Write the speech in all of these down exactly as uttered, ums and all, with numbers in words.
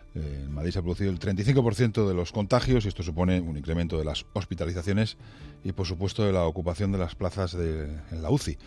Eh, en Madrid se ha producido el treinta y cinco por ciento de los contagios y esto supone un incremento de las hospitalizaciones y, por supuesto, de la ocupación de las plazas de, en la U C I.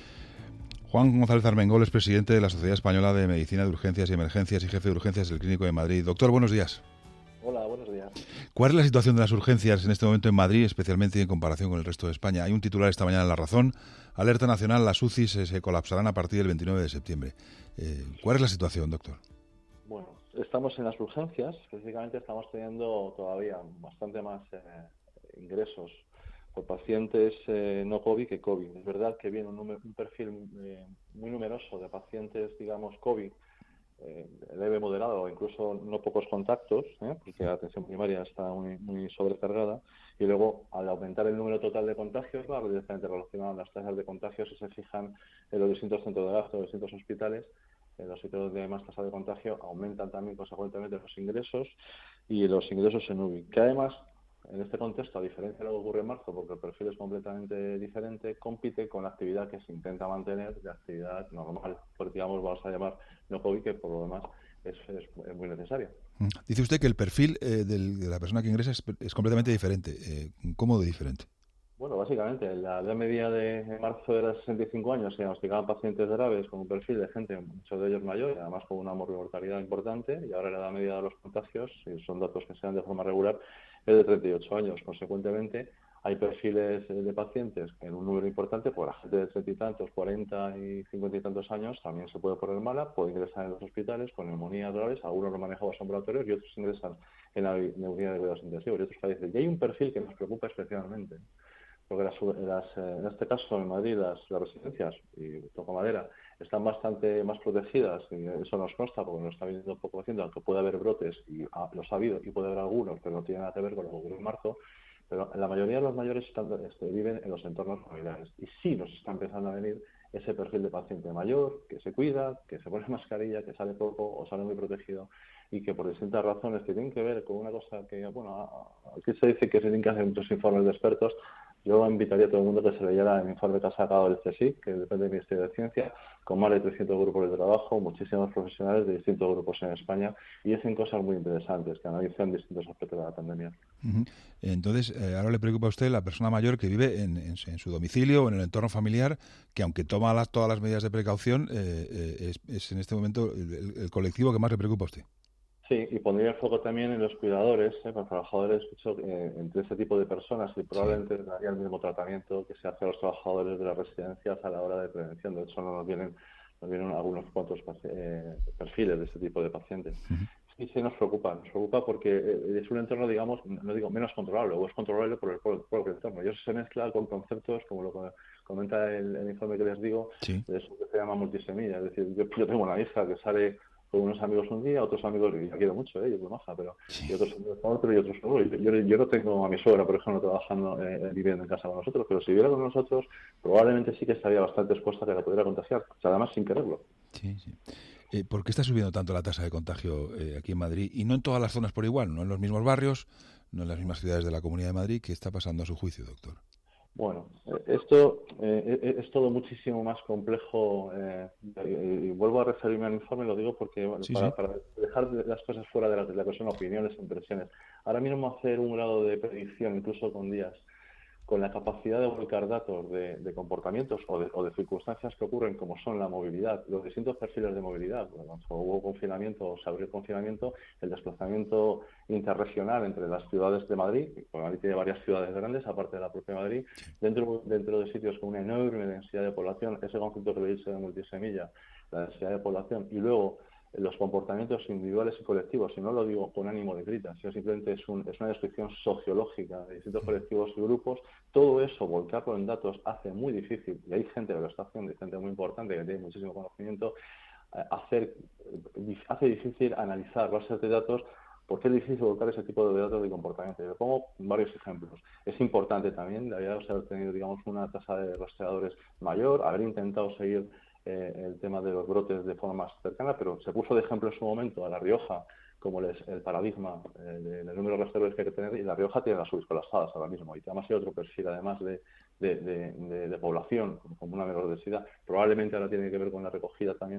Juan González Armengol es presidente de la Sociedad Española de Medicina de Urgencias y Emergencias y jefe de urgencias del Clínico de Madrid. Doctor, buenos días. Hola, buenos días. ¿Cuál es la situación de las urgencias en este momento en Madrid, especialmente en comparación con el resto de España? Hay un titular esta mañana en La Razón: alerta nacional, las U C I se, se colapsarán a partir del veintinueve de septiembre. Eh, ¿Cuál es la situación, doctor? Bueno, estamos en las urgencias, específicamente estamos teniendo todavía bastante más eh, ingresos por pacientes eh, no COVID que COVID. Es verdad que viene un, número, un perfil eh, muy numeroso de pacientes, digamos, COVID, eh, leve, moderado o incluso no pocos contactos, ¿eh? porque la atención primaria está muy, muy sobrecargada, y luego al aumentar el número total de contagios va directamente relacionado a las tasas de contagios y se fijan en los distintos centros de gasto, los distintos hospitales. En los sitios de más tasa de contagio aumentan también consecuentemente los ingresos y los ingresos en U B I, que además en este contexto, a diferencia de lo que ocurre en marzo, porque el perfil es completamente diferente, compite con la actividad que se intenta mantener de actividad normal, porque digamos vamos a llamar no COVID, que por lo demás es, es, es muy necesaria. Dice usted que el perfil eh, del, de la persona que ingresa es, es completamente diferente. Eh, ¿Cómo de diferente? Bueno, básicamente, la edad media de marzo era sesenta y cinco años, se diagnosticaban pacientes graves con un perfil de gente, muchos de ellos mayores, además con una mortalidad importante, y ahora la edad media de los contagios, y son datos que se dan de forma regular, es de treinta y ocho años. Consecuentemente, hay perfiles de pacientes en un número importante, pues la gente de treinta y tantos, cuarenta y cincuenta y tantos años también se puede poner mala, puede ingresar en los hospitales con neumonías graves, algunos los manejamos ambulatorios y otros ingresan en la unidad de cuidados intensivos y otros fallecen. Y hay un perfil que nos preocupa especialmente, porque las, las, en este caso en Madrid las, las residencias, y toco madera, están bastante más protegidas, y eso nos consta porque nos está viendo poco paciente, aunque puede haber brotes, y ah, los ha habido, y puede haber algunos, pero no tiene nada que ver con lo que ocurrió en marzo. Pero la mayoría de los mayores están, este, viven en los entornos familiares, y sí nos está empezando a venir ese perfil de paciente mayor, que se cuida, que se pone mascarilla, que sale poco o sale muy protegido, y que por distintas razones que tienen que ver con una cosa que, bueno, aquí se dice que se tienen que hacer muchos informes de expertos. Yo invitaría a todo el mundo que se leyera el informe que ha sacado el C S I C, que depende del Ministerio de Ciencia, con más de trescientos grupos de trabajo, muchísimos profesionales de distintos grupos en España, y hacen cosas muy interesantes, que analizan distintos aspectos de la pandemia. Uh-huh. Entonces, eh, ahora le preocupa a usted la persona mayor que vive en, en, en su domicilio o en el entorno familiar, que aunque toma las, todas las medidas de precaución, eh, eh, es, es en este momento el, el colectivo que más le preocupa a usted. Sí, y pondría el foco también en los cuidadores, ¿eh? Los trabajadores, hecho, eh, entre ese tipo de personas, y probablemente sí, daría el mismo tratamiento que se hace a los trabajadores de las residencias a la hora de prevención. De hecho, no nos vienen, nos vienen algunos cuantos eh, perfiles de este tipo de pacientes. Uh-huh. Sí, sí, nos preocupa, nos preocupa porque eh, es un entorno, digamos, no digo menos controlable, o es controlable por el propio entorno. Y eso se mezcla con conceptos, como lo que comenta el, el informe que les digo, sí, de eso que se llama multisemilla. Es decir, yo, yo tengo una hija que sale con unos amigos un día, otros amigos, y la quiero mucho, ¿eh? Yo soy maja, pero sí, y otros amigos con otro y otros con otro. Yo, yo no tengo a mi suegra, por ejemplo, trabajando, eh, viviendo en casa con nosotros, pero si viviera con nosotros, probablemente sí que estaría bastante expuesta a que la pudiera contagiar, o sea, además sin quererlo. Sí, sí. Eh, ¿Por qué está subiendo tanto la tasa de contagio eh, aquí en Madrid? Y no en todas las zonas por igual, no en los mismos barrios, no en las mismas ciudades de la Comunidad de Madrid. ¿Qué está pasando a su juicio, doctor? Bueno, esto eh, es todo muchísimo más complejo, eh, y, y vuelvo a referirme al informe, lo digo porque bueno, sí, para, sí. para dejar las cosas fuera de la, de la persona, opiniones, impresiones. Ahora mismo hacer un grado de predicción, incluso con días, con la capacidad de volcar datos de, de comportamientos o de, o de circunstancias que ocurren, como son la movilidad, los distintos perfiles de movilidad. Cuando hubo confinamiento o se abrió el confinamiento, el desplazamiento interregional entre las ciudades de Madrid, porque Madrid tiene varias ciudades grandes, aparte de la propia Madrid, dentro, dentro de sitios con una enorme densidad de población, ese concepto que le dice de multisemilla, la densidad de población, y luego los comportamientos individuales y colectivos, y no lo digo con ánimo de crítica, sino simplemente es, un, es una descripción sociológica de distintos colectivos y grupos. Todo eso, volcarlo en datos, hace muy difícil, y hay gente que lo está haciendo, y gente muy importante que tiene muchísimo conocimiento, hacer, hace difícil analizar bases de datos, porque es difícil volcar ese tipo de datos de comportamiento. Yo pongo varios ejemplos. Es importante también, deberíamos haber tenido, digamos, una tasa de rastreadores mayor, haber intentado seguir Eh, el tema de los brotes de forma más cercana, pero se puso de ejemplo en su momento a La Rioja como el, el paradigma eh, del de número de rastreadores que hay que tener, y La Rioja tiene las U B Is colapsadas ahora mismo, y además hay otro perfil, además de, de, de, de, de población, como una menor densidad, probablemente ahora tiene que ver con la recogida también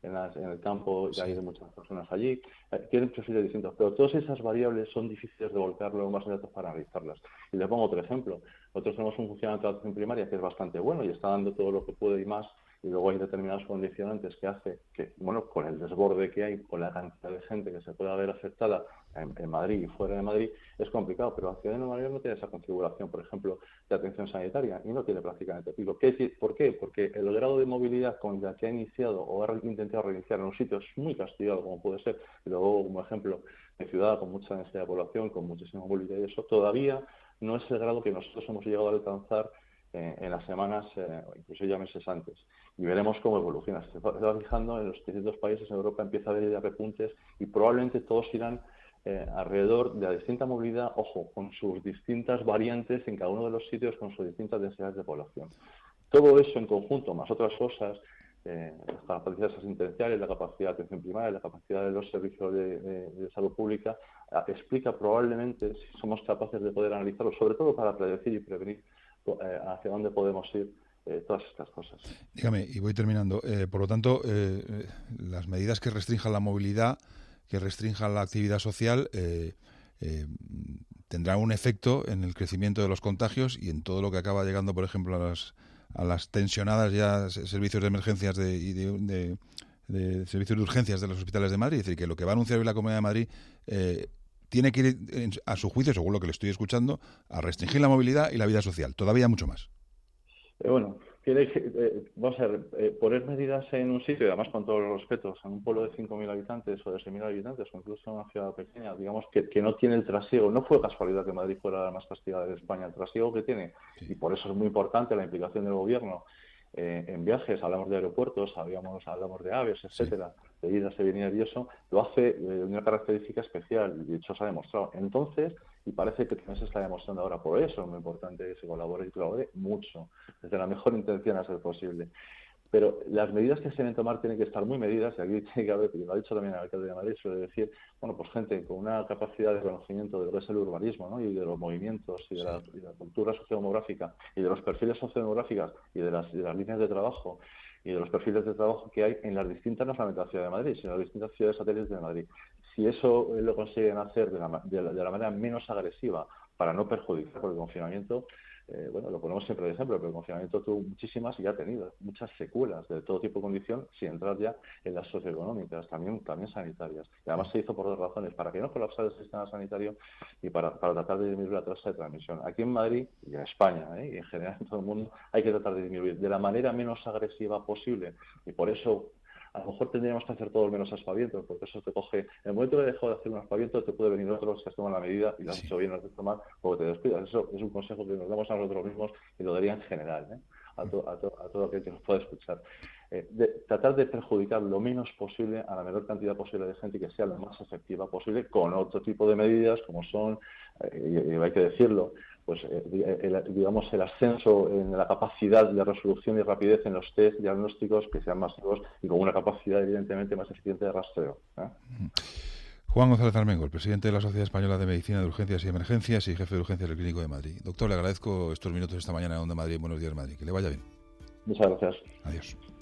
en, las, en el campo, ya hay muchas personas allí, eh, tienen perfiles distintos, pero todas esas variables son difíciles de volcar luego más datos para analizarlas. Y le pongo otro ejemplo. Nosotros tenemos un funcionamiento de atención primaria que es bastante bueno y está dando todo lo que puede y más, y luego hay determinados condicionantes que hace que, bueno, con el desborde que hay, con la cantidad de gente que se pueda ver afectada en, en Madrid y fuera de Madrid, es complicado, pero la ciudad de Nueva York no tiene esa configuración, por ejemplo, de atención sanitaria, y no tiene prácticamente pico. ¿Qué, ¿Por qué? Porque el grado de movilidad con el que ha iniciado o ha intentado reiniciar en un sitio es muy castigado, como puede ser, y luego, como ejemplo, de ciudad con mucha densidad de población, con muchísima movilidad y eso, todavía no es el grado que nosotros hemos llegado a alcanzar eh, en las semanas, eh, incluso ya meses antes. Y veremos cómo evoluciona. Se va, se va fijando en los distintos países en Europa, empieza a haber ya repuntes y probablemente todos irán eh, alrededor de la distinta movilidad, ojo, con sus distintas variantes en cada uno de los sitios, con sus distintas densidades de población. Todo eso en conjunto, más otras cosas, eh, las capacidades asistenciales, la capacidad de atención primaria, la capacidad de los servicios de, de, de salud pública, eh, explica probablemente si somos capaces de poder analizarlo, sobre todo para predecir y prevenir eh, hacia dónde podemos ir. Eh, todas estas cosas. Dígame, y voy terminando. Eh, por lo tanto, eh, las medidas que restrinjan la movilidad, que restrinjan la actividad social, eh, eh, tendrán un efecto en el crecimiento de los contagios y en todo lo que acaba llegando, por ejemplo, a las, a las tensionadas ya servicios de emergencias de, y de, de, de servicios de urgencias de los hospitales de Madrid. Es decir, que lo que va a anunciar hoy la Comunidad de Madrid eh, tiene que ir, a su juicio, según lo que le estoy escuchando, a restringir la movilidad y la vida social. Todavía mucho más. Eh, bueno, quiere que, eh, vamos a ver, eh, poner medidas en un sitio, y además con todos los respetos, en un pueblo de cinco mil habitantes o de seis mil habitantes, o incluso en una ciudad pequeña, digamos, que, que no tiene el trasiego. No fue casualidad que Madrid fuera la más castigada de España, el trasiego que tiene, y por eso es muy importante la implicación del gobierno eh, en viajes. Hablamos de aeropuertos, hablamos, hablamos de aves, etcétera, sí. de idas y venidas y eso, lo hace eh, de una característica especial, y de hecho se ha demostrado. Entonces, y parece que también se está demostrando ahora, por eso es muy importante que se colabore y colabore mucho, desde la mejor intención a ser posible. Pero las medidas que se deben tomar tienen que estar muy medidas, y aquí tiene que haber, y lo ha dicho también el alcalde de Madrid, suele decir, bueno, pues gente con una capacidad de conocimiento de lo que es el urbanismo, ¿no? Y de los movimientos y de la, y de la cultura sociodemográfica y de los perfiles sociodemográficos y de las, de las líneas de trabajo y de los perfiles de trabajo que hay en las distintas, no solamente en la ciudad de Madrid, sino en las distintas ciudades satélites de Madrid. Si eso lo consiguen hacer de la, de la, de la manera menos agresiva para no perjudicar por el confinamiento, eh, bueno, lo ponemos siempre de ejemplo, pero el confinamiento tuvo muchísimas y ha tenido muchas secuelas de todo tipo de condición, sin entrar ya en las socioeconómicas, también, también sanitarias. Y además se hizo por dos razones, para que no colapsara el sistema sanitario y para, para tratar de disminuir la tasa de transmisión. Aquí en Madrid y en España, ¿eh? y en general en todo el mundo, hay que tratar de disminuir de la manera menos agresiva posible, y por eso a lo mejor tendríamos que hacer todo el menos aspavientos, porque eso te coge, en el momento que dejo de hacer un aspaviento, te puede venir otro que has tomado la medida y lo has sí. hecho bien, lo has hecho mal, o te descuidas. Eso es un consejo que nos damos a nosotros mismos y lo daría en general, ¿eh? a, to, a, to, a todo aquel que nos pueda escuchar. Eh, de, tratar de perjudicar lo menos posible a la menor cantidad posible de gente y que sea lo más efectiva posible con otro tipo de medidas como son, eh, y, y hay que decirlo, pues eh, el, digamos el ascenso en la capacidad de resolución y rapidez en los test diagnósticos que sean masivos y con una capacidad evidentemente más eficiente de rastreo, ¿eh? Juan González Armengol, presidente de la Sociedad Española de Medicina de Urgencias y Emergencias y jefe de urgencias del Clínico de Madrid. Doctor, le agradezco estos minutos esta mañana en Onda Madrid. Buenos días, Madrid. Que le vaya bien. Muchas gracias. Adiós.